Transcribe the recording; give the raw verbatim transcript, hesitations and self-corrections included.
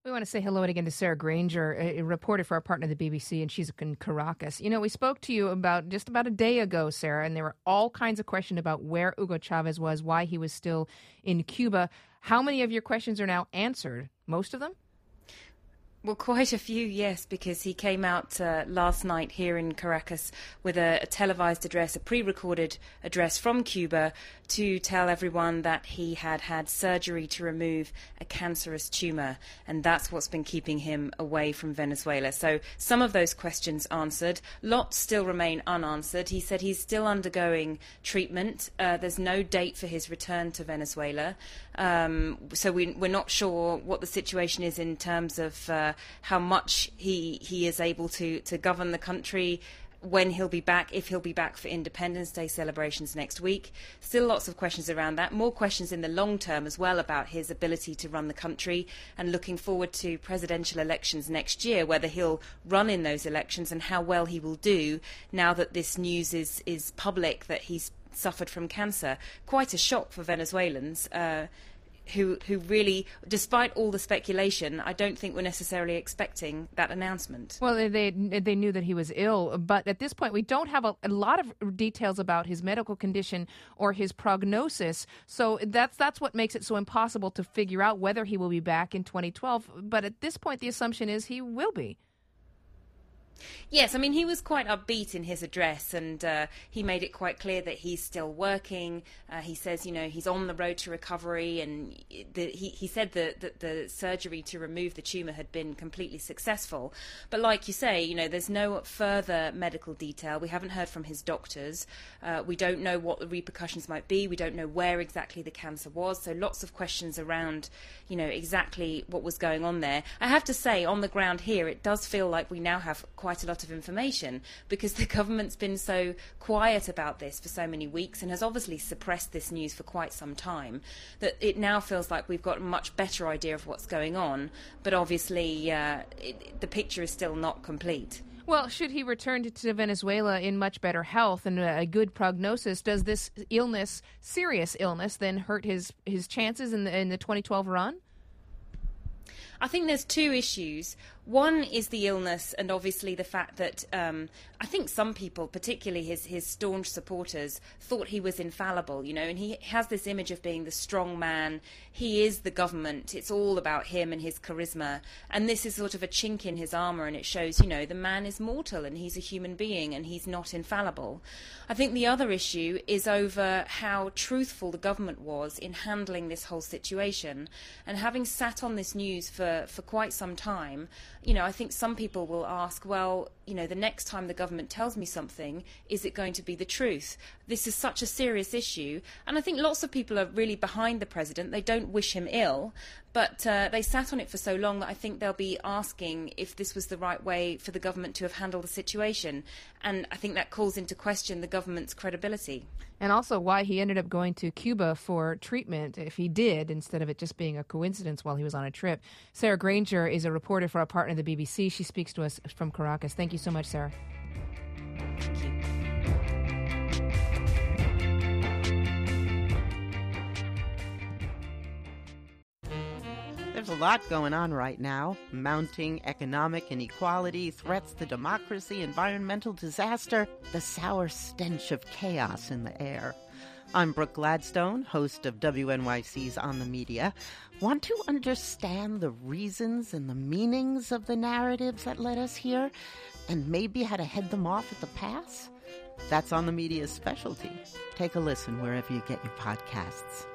We want to say hello again to Sarah Granger, a reporter for our partner, the B B C, and she's in Caracas. You know, we spoke to you about just about a day ago, Sarah, and there were all kinds of questions about where Hugo Chavez was, why he was still in Cuba. How many of your questions are now answered? Most of them? Well, quite a few, yes, because he came out uh, last night here in Caracas with a, a televised address, a pre-recorded address from Cuba to tell everyone that he had had surgery to remove a cancerous tumour, and that's what's been keeping him away from Venezuela. So some of those questions answered. Lots still remain unanswered. He said he's still undergoing treatment. Uh, there's no date for his return to Venezuela. Um, so we, we're not sure what the situation is in terms of uh, how much he he is able to, to govern the country, when he'll be back, if he'll be back for Independence Day celebrations next week. Still lots of questions around that. More questions in the long term as well about his ability to run the country, and looking forward to presidential elections next year, whether he'll run in those elections and how well he will do now that this news is, is public that he's suffered from cancer. Quite a shock for Venezuelans. Uh, Who, who really, despite all the speculation, I don't think were necessarily expecting that announcement. Well, they they, they knew that he was ill, but at this point we don't have a, a lot of details about his medical condition or his prognosis. So that's that's what makes it so impossible to figure out whether he will be back in twenty twelve. But at this point, the assumption is he will be. Yes, I mean, he was quite upbeat in his address, and uh, he made it quite clear that he's still working. Uh, he says, you know, he's on the road to recovery, and the, he, he said that, that the surgery to remove the tumour had been completely successful. But like you say, you know, there's no further medical detail. We haven't heard from his doctors. Uh, we don't know what the repercussions might be. We don't know where exactly the cancer was. So lots of questions around, you know, exactly what was going on there. I have to say, on the ground here, it does feel like we now have quite a lot of information, because the government's been so quiet about this for so many weeks and has obviously suppressed this news for quite some time, that it now feels like we've got a much better idea of what's going on. But obviously uh, it, the picture is still not complete. Well, should he return to Venezuela in much better health and a good prognosis, does this illness, serious illness, then hurt his, his chances in the, in the twenty twelve run? I think there's two issues. One is the illness, and obviously the fact that um, I think some people, particularly his, his staunch supporters, thought he was infallible, you know, and he has this image of being the strong man. He is the government. It's all about him and his charisma. And this is sort of a chink in his armour, and it shows, you know, the man is mortal and he's a human being and he's not infallible. I think the other issue is over how truthful the government was in handling this whole situation. And having sat on this news for, for quite some time, you know, I think some people will ask, well, you know, the next time the government tells me something, is it going to be the truth? This is such a serious issue. And I think lots of people are really behind the president. They don't wish him ill, but uh, they sat on it for so long that I think they'll be asking if this was the right way for the government to have handled the situation. And I think that calls into question the government's credibility. And also why he ended up going to Cuba for treatment, if he did, instead of it just being a coincidence while he was on a trip. Sarah Granger is a reporter for our partner, the B B C. She speaks to us from Caracas. Thank you so much, Sarah. Thank you. There's a lot going on right now. Mounting economic inequality, threats to democracy, environmental disaster, the sour stench of chaos in the air. I'm Brooke Gladstone, host of W N Y C's On the Media. Want to understand the reasons and the meanings of the narratives that led us here, and maybe how to head them off at the pass? That's On the Media's specialty. Take a listen wherever you get your podcasts.